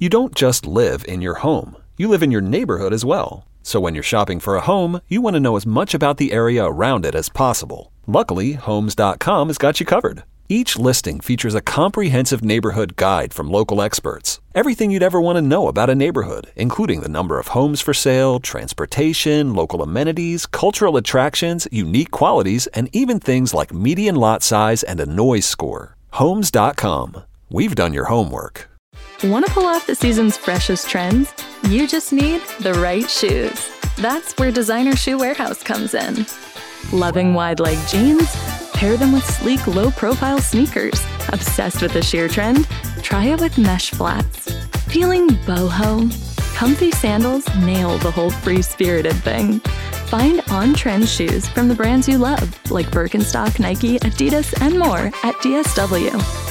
You don't just live in your home. You live in your neighborhood as well. So when you're shopping for a home, you want to know as much about the area around it as possible. Luckily, Homes.com has got you covered. Each listing features a comprehensive neighborhood guide from local experts. Everything you'd ever want to know about a neighborhood, including the number of homes for sale, transportation, local amenities, cultural attractions, unique qualities, and even things like median lot size and a noise score. Homes.com. We've done your homework. Want to pull off the season's freshest trends? You just need the right shoes. That's where Designer Shoe Warehouse comes in. Loving wide leg jeans? Pair them with sleek, low-profile sneakers. Obsessed with the sheer trend? Try it with mesh flats. Feeling boho? Comfy sandals nail the whole free-spirited thing. Find on-trend shoes from the brands you love, like Birkenstock, Nike, Adidas, and more at DSW.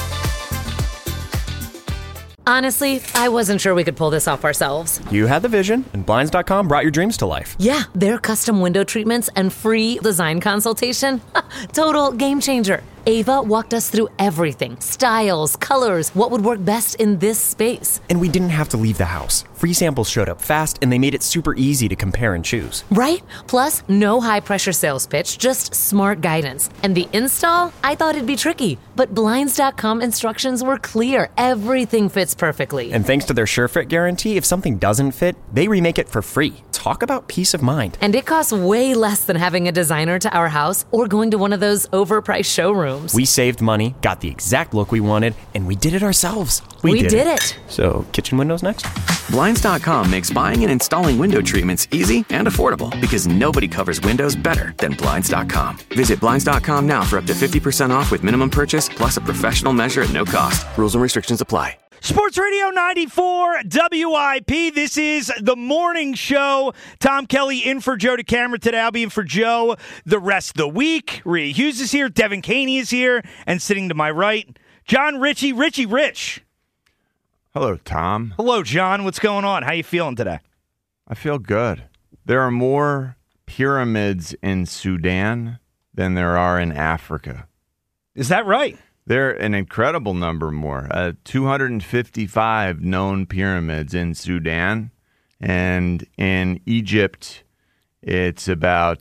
Honestly, I wasn't sure we could pull this off ourselves. You had the vision, and Blinds.com brought your dreams to life. Yeah, their custom window treatments and free design consultation. Total game changer. Ava walked us through everything. Styles, colors, what would work best in this space. And we didn't have to leave the house. Free samples showed up fast, and they made it super easy to compare and choose. Right? Plus, no high-pressure sales pitch, just smart guidance. And the install? I thought it'd be tricky, but Blinds.com instructions were clear. Everything fits perfectly. And thanks to their SureFit guarantee, if something doesn't fit, they remake it for free. Talk about peace of mind. And it costs way less than having a designer to our house or going to one of those overpriced showrooms. We saved money, got the exact look we wanted, and we did it ourselves. We did it. So, kitchen windows next? Blinds.com makes buying and installing window treatments easy and affordable because nobody covers windows better than Blinds.com. Visit Blinds.com now for up to 50% off with minimum purchase plus a professional measure at no cost. Rules and restrictions apply. Sports Radio 94 WIP. This is the morning show. Tom Kelly in for Joe DeCamera today. I'll be in for Joe the rest of the week. Rhea Hughes is here. Devin Caney is here. And sitting to my right, John Ritchie. Richie Rich. Hello, Tom. Hello, John. What's going on? How you feeling today? I feel good. There are more pyramids in Sudan than there are in Africa. Is that right? There are an incredible number more. 255 known pyramids in Sudan. And in Egypt, it's about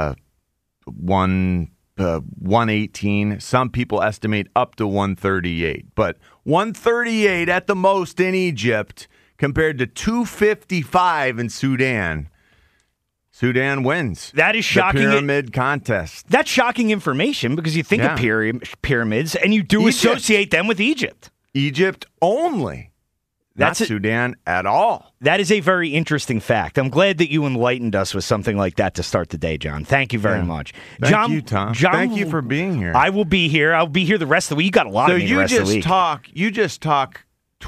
118. Some people estimate up to 138. But 138 at the most in Egypt compared to 255 in Sudan. Sudan wins. That is shocking. The pyramid contest. That's shocking information because you think of pyramids and you do associate them with Egypt. Egypt only. Not Sudan at all. That is a very interesting fact. I'm glad that you enlightened us with something like that to start the day, John. Thank you very much. Thank you, Tom. Thank you for being here. I will be here. I'll be here the rest of the week. You got a lot of me the rest of the week. You just talk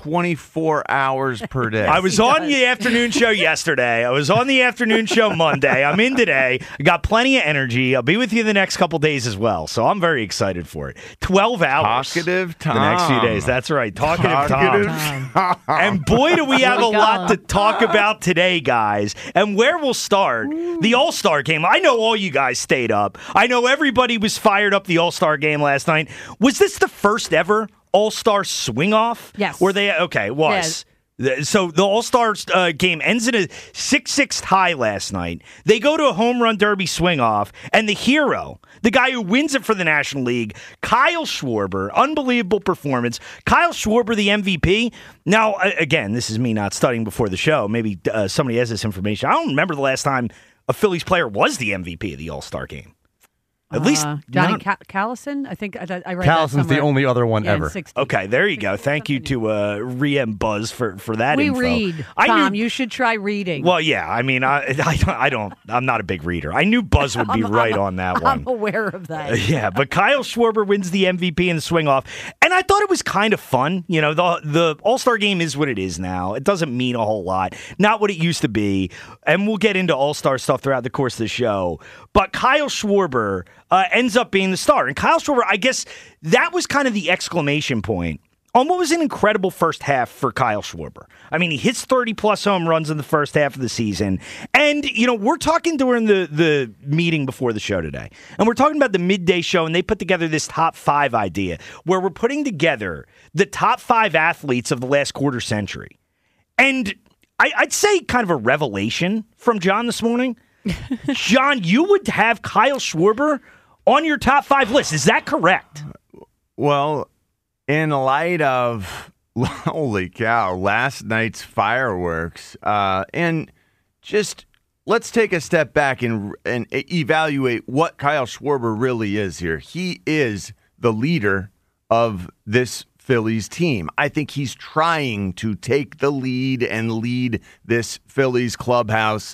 24 hours per day. I was on the afternoon show yesterday. I was on the afternoon show Monday. I'm in today. I got plenty of energy. I'll be with you the next couple days as well. So I'm very excited for it. 12 hours. Talkative Tom. The next few days. That's right. Talkative Tom. And boy, do we have a lot to talk about today, guys. And where we'll start, the All-Star game. I know all you guys stayed up. I know everybody was fired up the All-Star game last night. Was this the first ever All-Star swing-off? Yes. Were they? Okay, it was. Yeah. So the All-Star game ends in a 6-6 tie last night. They go to a home run derby swing-off, and the hero, the guy who wins it for the National League, Kyle Schwarber, unbelievable performance. Kyle Schwarber, the MVP. Now, again, this is me not studying before the show. Maybe somebody has this information. I don't remember the last time a Phillies player was the MVP of the All-Star game. At least Johnny Callison, I think I read Callison's the only other one ever. Okay, there you go. Thank you to Rhea and Buzz for that info. We read, Tom. You should try reading. Well, yeah. I mean, I don't. I'm not a big reader. I knew Buzz would be right on that one. I'm aware of that. Yeah, but Kyle Schwarber wins the MVP in the swing-off, and I thought it was kind of fun. You know, the All-Star game is what it is now. It doesn't mean a whole lot. Not what it used to be, and we'll get into All-Star stuff throughout the course of the show. But Kyle Schwarber ends up being the star. And Kyle Schwarber, I guess that was kind of the exclamation point on what was an incredible first half for Kyle Schwarber. I mean, he hits 30-plus home runs in the first half of the season. And, you know, we're talking during the meeting before the show today. And we're talking about the midday show, and they put together this top 5 idea where we're putting together the top 5 athletes of the last quarter century. And I'd say kind of a revelation from John this morning. John, you would have Kyle Schwarber on your top 5 list. Is that correct? Well, in light of, holy cow, last night's fireworks, and just let's take a step back and evaluate what Kyle Schwarber really is here. He is the leader of this Phillies team. I think he's trying to take the lead and lead this Phillies clubhouse.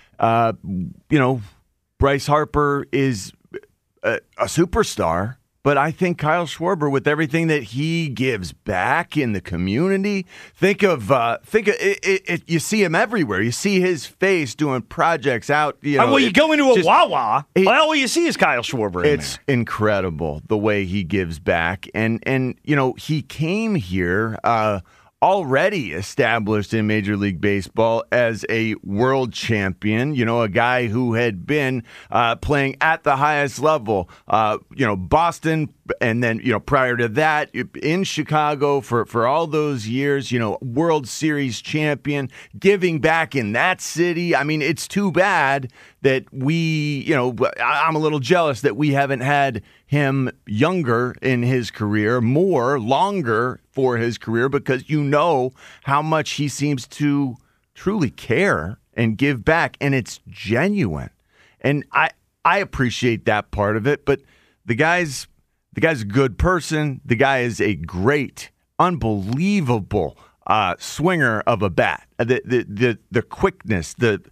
Bryce Harper is a superstar, but I think Kyle Schwarber, with everything that he gives back in the community, think of it. You see him everywhere. You see his face doing projects out. You go into a Wawa, all you see is Kyle Schwarber. It's incredible the way he gives back, and he came here already established in Major League Baseball as a world champion, a guy who had been playing at the highest level, Boston, and then, prior to that, in Chicago for all those years, World Series champion, giving back in that city. I mean, it's too bad that I'm a little jealous that we haven't had him younger in his career, longer for his career, because how much he seems to truly care and give back, and it's genuine. And I appreciate that part of it, but the guy's a good person. The guy is a great, unbelievable swinger of a bat. The quickness, the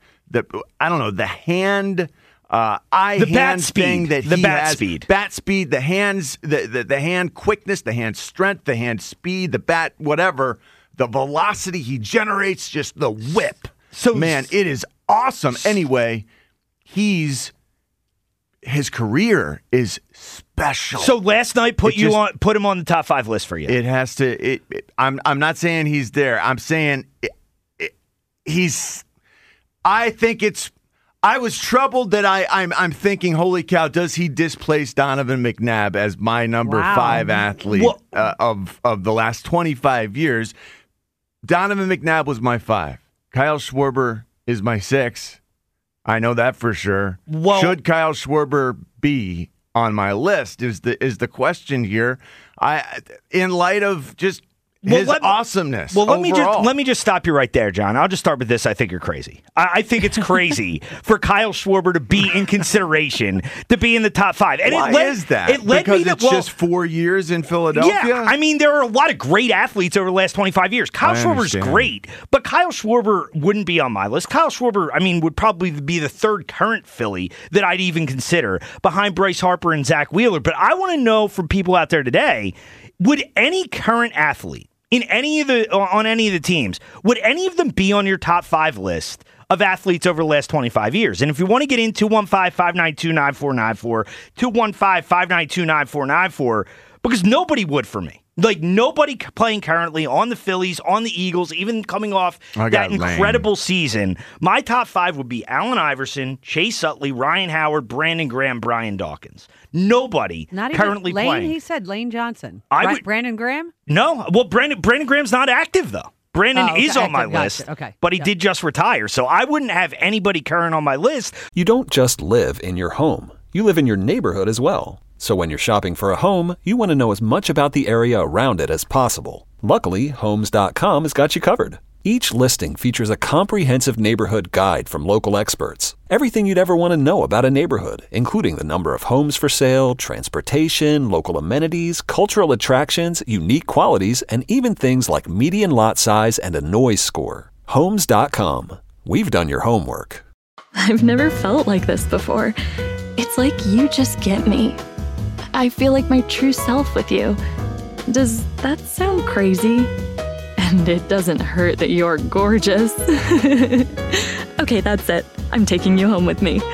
hand. The bat speed, the hands, the hand quickness, the hand strength, the hand speed, the bat, whatever, the velocity he generates, just the whip. So, man, it is awesome. Anyway, his career is special. So last night put him on the top 5 list for you. It has to. I'm not saying he's there. I'm saying he's. I think it's. I was troubled that I'm thinking, holy cow, does he displace Donovan McNabb as my number 5 athlete of the last 25 years? Donovan McNabb was my 5. Kyle Schwarber is my 6. I know that for sure. Should Kyle Schwarber be on my list is the question here. In light of just his awesomeness. Well, let me just stop you right there, John. I'll just start with this. I think you're crazy. I think it's crazy for Kyle Schwarber to be in consideration to be in the top 5. And why is that? Because it's just 4 years in Philadelphia? Yeah, I mean, there are a lot of great athletes over the last 25 years. Kyle Schwarber's great, but Kyle Schwarber wouldn't be on my list. Kyle Schwarber, would probably be the 3rd current Philly that I'd even consider, behind Bryce Harper and Zach Wheeler. But I want to know from people out there today, would any current athlete on any of the teams, would any of them be on your top 5 list of athletes over the last 25 years? And if you want to get in, 215-592-9494, 215-592-9494, because nobody would for me. Like, nobody playing currently on the Phillies, on the Eagles, even coming off that incredible season. My top 5 would be Allen Iverson, Chase Utley, Ryan Howard, Brandon Graham, Brian Dawkins. Nobody currently playing. He said Lane Johnson. Brandon Graham? No. Well, Brandon Graham's not active, though. Brandon is on my list, but he did just retire, so I wouldn't have anybody current on my list. You don't just live in your home. You live in your neighborhood as well. So when you're shopping for a home, you want to know as much about the area around it as possible. Luckily, Homes.com has got you covered. Each listing features a comprehensive neighborhood guide from local experts. Everything you'd ever want to know about a neighborhood, including the number of homes for sale, transportation, local amenities, cultural attractions, unique qualities, and even things like median lot size and a noise score. Homes.com. We've done your homework. I've never felt like this before. It's like you just get me. I feel like my true self with you. Does that sound crazy? And it doesn't hurt that you're gorgeous. Okay, that's it. I'm taking you home with me.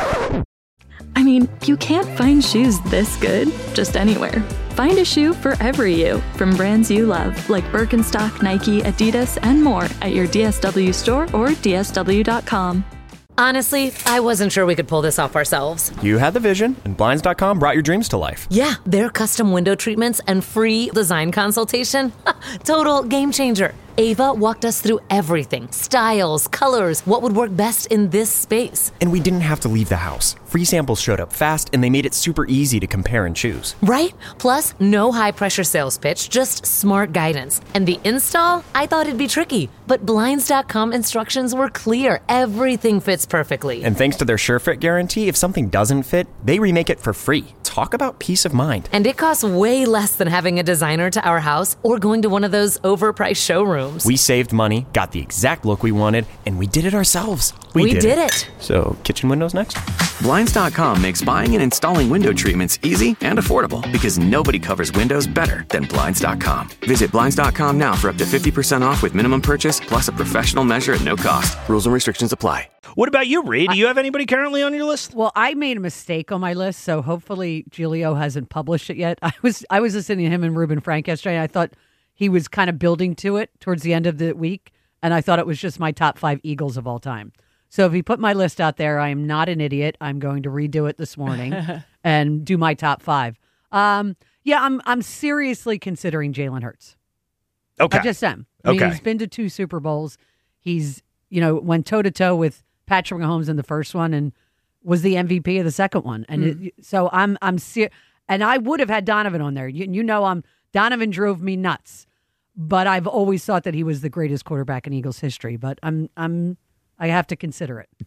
I mean, you can't find shoes this good just anywhere. Find a shoe for every you from brands you love, like Birkenstock, Nike, Adidas, and more at your DSW store or DSW.com. Honestly, I wasn't sure we could pull this off ourselves. You had the vision, and Blinds.com brought your dreams to life. Yeah, their custom window treatments and free design consultation. Total game changer. Ava walked us through everything. Styles, colors, what would work best in this space. And we didn't have to leave the house. Free samples showed up fast, and they made it super easy to compare and choose. Right? Plus, no high-pressure sales pitch, just smart guidance. And the install? I thought it'd be tricky, but Blinds.com instructions were clear. Everything fits perfectly. And thanks to their SureFit guarantee, if something doesn't fit, they remake it for free. Talk about peace of mind. And it costs way less than having a designer to our house or going to one of those overpriced showrooms. We saved money, got the exact look we wanted, and we did it ourselves. We did it. So, kitchen windows next? Blinds.com makes buying and installing window treatments easy and affordable because nobody covers windows better than Blinds.com. Visit Blinds.com now for up to 50% off with minimum purchase plus a professional measure at no cost. Rules and restrictions apply. What about you, Reed? Do you have anybody currently on your list? Well, I made a mistake on my list, so hopefully Giglio hasn't published it yet. I was listening to him and Reuben Frank yesterday, and I thought he was kind of building to it towards the end of the week, and I thought it was just my top 5 Eagles of all time. So if he put my list out there, I am not an idiot. I'm going to redo it this morning and do my top 5. I'm seriously considering Jalen Hurts. Okay. I just am. I mean, he's been to 2 Super Bowls. He's, went toe-to-toe with Patrick Mahomes in the first one and was the MVP of the second one. And so I'm and I would have had Donovan on there. Donovan drove me nuts, but I've always thought that he was the greatest quarterback in Eagles history. But I have to consider it.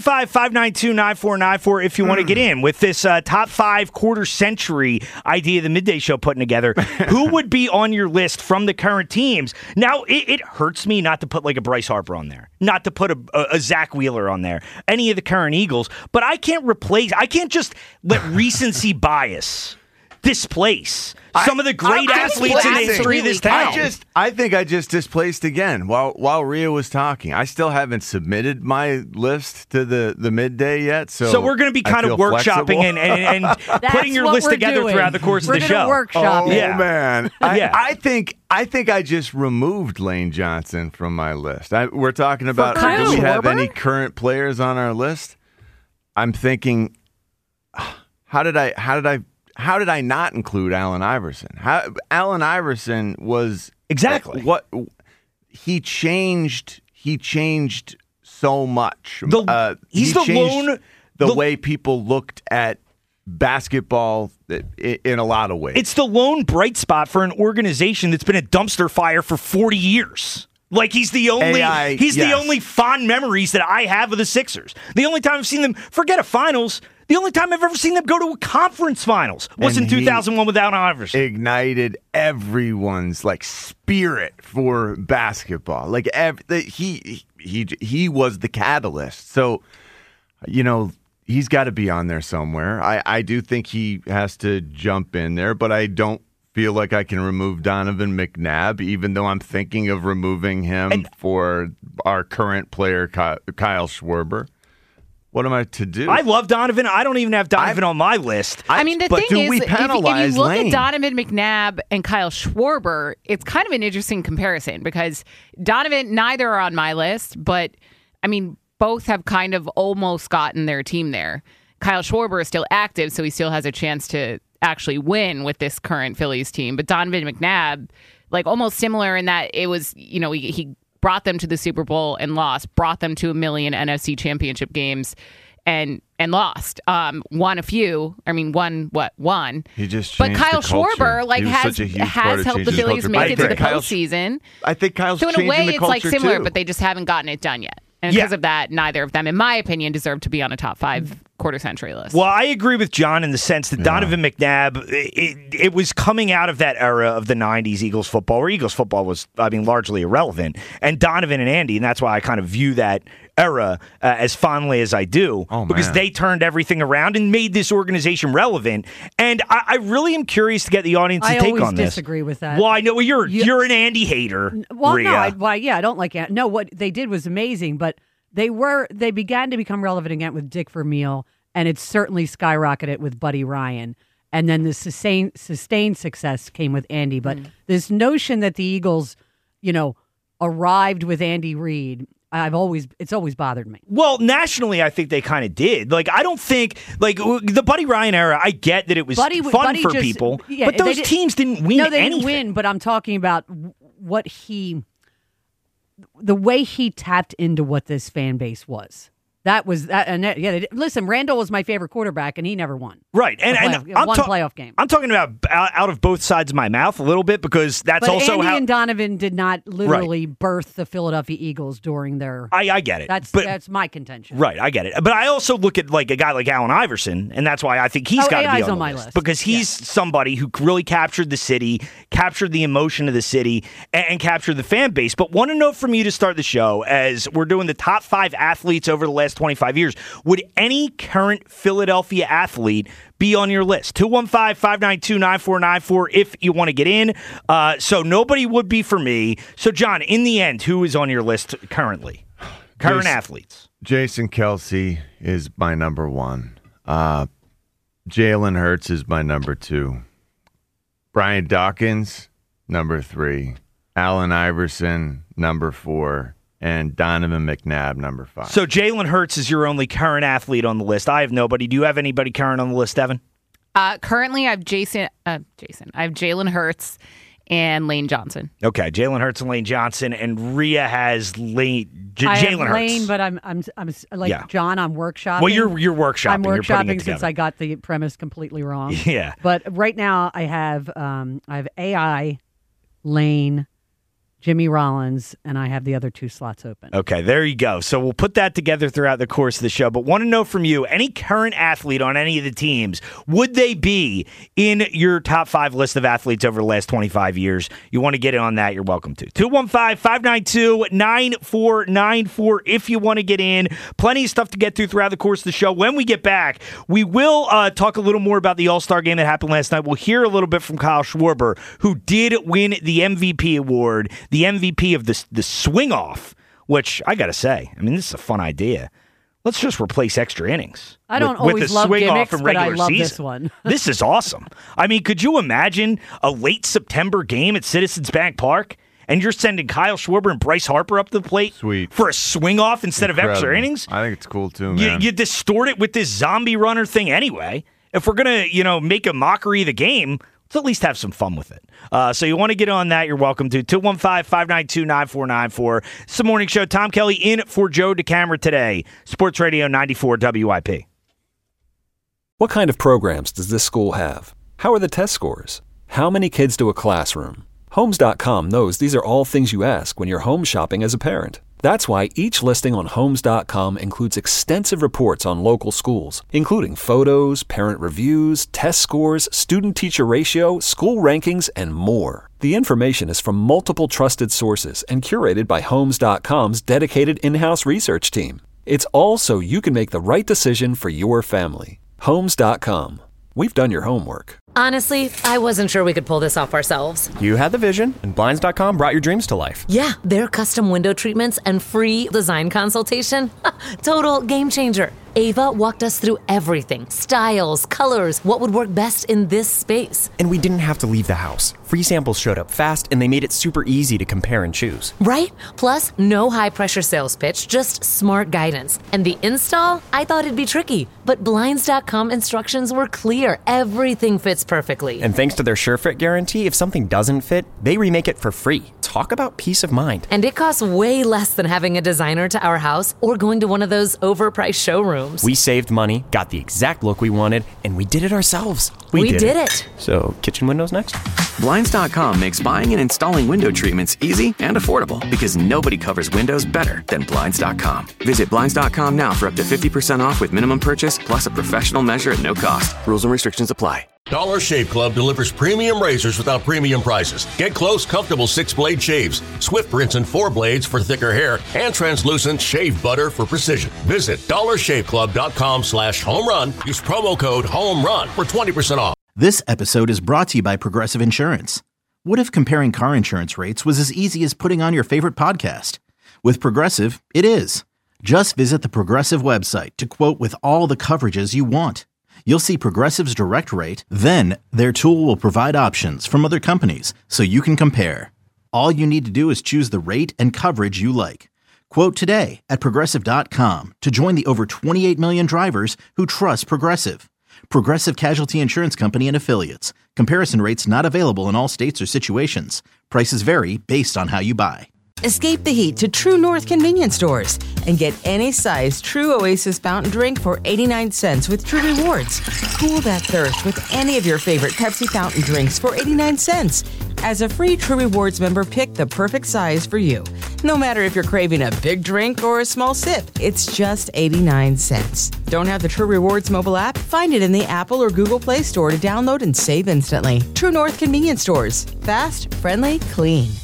215-592-9494 if you want to get in with this top 5 quarter century idea the Midday Show putting together. Who would be on your list from the current teams? Now, it hurts me not to put like a Bryce Harper on there, not to put a Zach Wheeler on there, any of the current Eagles, but I can't just let recency bias displace some of the great athletes in the history of this town. I think I just displaced again while Rhea was talking. I still haven't submitted my list to the midday yet, so we're going to be kind of workshopping and putting your list together throughout the course of the show. Workshop. Man, I think I just removed Lane Johnson from my list. We're talking about do we have any current players on our list? I'm thinking, how did I not include Allen Iverson? Allen Iverson was exactly what he changed. He changed so much. The way people looked at basketball in a lot of ways. It's the lone bright spot for an organization that's been a dumpster fire for 40 years. Like he's the only fond memories that I have of the Sixers. The only time I've seen them forget a finals. The only time I've ever seen them go to a conference finals was in 2001 without Iverson. Ignited everyone's spirit for basketball. He was the catalyst. So, he's got to be on there somewhere. I do think he has to jump in there, but I don't feel like I can remove Donovan McNabb, even though I'm thinking of removing him for our current player, Kyle Schwarber. What am I to do? I love Donovan. I don't even have Donovan on my list. The thing is, if you look at Donovan McNabb and Kyle Schwarber, it's kind of an interesting comparison because Donovan, neither are on my list, but, both have kind of almost gotten their team there. Kyle Schwarber is still active, so he still has a chance to actually win with this current Phillies team. But Donovan McNabb, almost similar in that it was, he brought them to the Super Bowl and lost, brought them to 1 million NFC championship games and lost. Won a few. One. He just But changed Kyle the culture. Schwarber has helped the Phillies make it to the postseason. I think Kyle's so in a way, it's similar, too. but they just haven't gotten it done yet. And because of that, neither of them, in my opinion, deserve to be on a top 5 quarter century list. Well, I agree with John in the sense that Donovan McNabb, it was coming out of that era of the 90s Eagles football, where Eagles football was, largely irrelevant. And Donovan and Andy, and that's why I kind of view that era as fondly as I do, because they turned everything around and made this organization relevant. And I really am curious to get the audience's take on this. I always disagree with that. Well, I know you're an Andy hater. Well, Rhea. I don't like Andy. No, what they did was amazing, but they began to become relevant again with Dick Vermeil, and it certainly skyrocketed with Buddy Ryan. And then the sustained success came with Andy. But this notion that the Eagles, arrived with Andy Reid, it's always bothered me. Well, nationally, I think they kind of did. I don't think the Buddy Ryan era. I get that it was fun for people, but those teams didn't win. No, they anything. didn't win. But I'm talking about what he the way he tapped into what this fan base was. That was that. And listen, Randall was my favorite quarterback, and he never won. Right, and one playoff game. I'm talking about out of both sides of my mouth a little bit because that's but also Andy how and Donovan did not literally birth the Philadelphia Eagles during their. I get it. That's my contention. Right, I get it. But I also look at like a guy like Allen Iverson, and that's why I think he's got to be on my list because he's somebody who really captured the city, captured the emotion of the city, and captured the fan base. But want to know from you to start the show as we're doing the top 5 athletes over the last 25 years. Would any current Philadelphia athlete be on your list? 215-592-9494 if you want to get in. So nobody would be for me. So, John, in the end, who is on your list currently? Current athletes. Jason Kelce is my number 1. Jalen Hurts is my number 2. Brian Dawkins, number 3. Allen Iverson, number 4. And Donovan McNabb, number 5. So Jalen Hurts is your only current athlete on the list. I have nobody. Do you have anybody current on the list, Evan? Currently, I have I have Jalen Hurts and Lane Johnson. Okay, Jalen Hurts and Lane Johnson, and Rhea has Jalen Hurts. Lane, but I'm like John. I'm workshopping. Well, you're workshopping. I'm workshopping since I got the premise completely wrong. Yeah. But right now, I have AI, Lane, Jimmy Rollins, and I have the other 2 slots open. Okay, there you go. So we'll put that together throughout the course of the show. But want to know from you, any current athlete on any of the teams, would they be in your top 5 list of athletes over the last 25 years? You want to get in on that, you're welcome to. 215-592-9494 if you want to get in. Plenty of stuff to get through throughout the course of the show. When we get back, we will talk a little more about the All-Star game that happened last night. We'll hear a little bit from Kyle Schwarber, who did win the MVP award, the MVP of the swing off, which I got to say, I mean, this is a fun idea. Let's just replace extra innings. I don't always love gimmicks, but I love this one. This is awesome. I mean, could you imagine a late September game at Citizens Bank Park, and you're sending Kyle Schwarber and Bryce Harper up to the plate for a swing off instead of extra innings? I think it's cool too, man. You distort it with this zombie runner thing anyway. If we're going to, make a mockery of the game, let's at least have some fun with it. So you want to get on that, you're welcome to. 215-592-9494. It's the morning show. Tom Kelly in for Joe DeCamera today. Sports Radio 94 WIP. What kind of programs does this school have? How are the test scores? How many kids do a classroom? Homes.com knows these are all things you ask when you're home shopping as a parent. That's why each listing on Homes.com includes extensive reports on local schools, including photos, parent reviews, test scores, student-teacher ratio, school rankings, and more. The information is from multiple trusted sources and curated by Homes.com's dedicated in-house research team. It's all so you can make the right decision for your family. Homes.com. We've done your homework. Honestly, I wasn't sure we could pull this off ourselves. You had the vision, and Blinds.com brought your dreams to life. Yeah, their custom window treatments and free design consultation. Total game changer. Ava walked us through everything. Styles, colors, what would work best in this space. And we didn't have to leave the house. Free samples showed up fast, and they made it super easy to compare and choose. Right? Plus, no high-pressure sales pitch, just smart guidance. And the install? I thought it'd be tricky, but Blinds.com instructions were clear. Everything fits perfectly. And thanks to their SureFit guarantee, if something doesn't fit, they remake it for free. Talk about peace of mind. And it costs way less than having a designer to our house or going to one of those overpriced showrooms. We saved money, got the exact look we wanted, and we did it ourselves. We did it. So, kitchen windows next? Blinds.com makes buying and installing window treatments easy and affordable because nobody covers windows better than Blinds.com. Visit Blinds.com now for up to 50% off with minimum purchase plus a professional measure at no cost. Rules and restrictions apply. Dollar Shave Club delivers premium razors without premium prices. Get close, comfortable 6-blade shaves, Swift rinse and 4 blades for thicker hair, and translucent shave butter for precision. Visit dollarshaveclub.com/home run. Use promo code HOMERUN for 20% off. This episode is brought to you by Progressive Insurance. What if comparing car insurance rates was as easy as putting on your favorite podcast? With Progressive, it is. Just visit the Progressive website to quote with all the coverages you want. You'll see Progressive's direct rate, then their tool will provide options from other companies so you can compare. All you need to do is choose the rate and coverage you like. Quote today at Progressive.com to join the over 28 million drivers who trust Progressive. Progressive Casualty Insurance Company and Affiliates. Comparison rates not available in all states or situations. Prices vary based on how you buy. Escape the heat to True North convenience stores and get any size True Oasis fountain drink for 89 cents with True Rewards. Cool that thirst with any of your favorite Pepsi fountain drinks for 89 cents. As a free True Rewards member, pick the perfect size for you. No matter if you're craving a big drink or a small sip, it's just 89 cents. Don't have the True Rewards mobile app? Find it in the Apple or Google Play Store to download and save instantly. True North convenience stores. Fast, friendly, clean.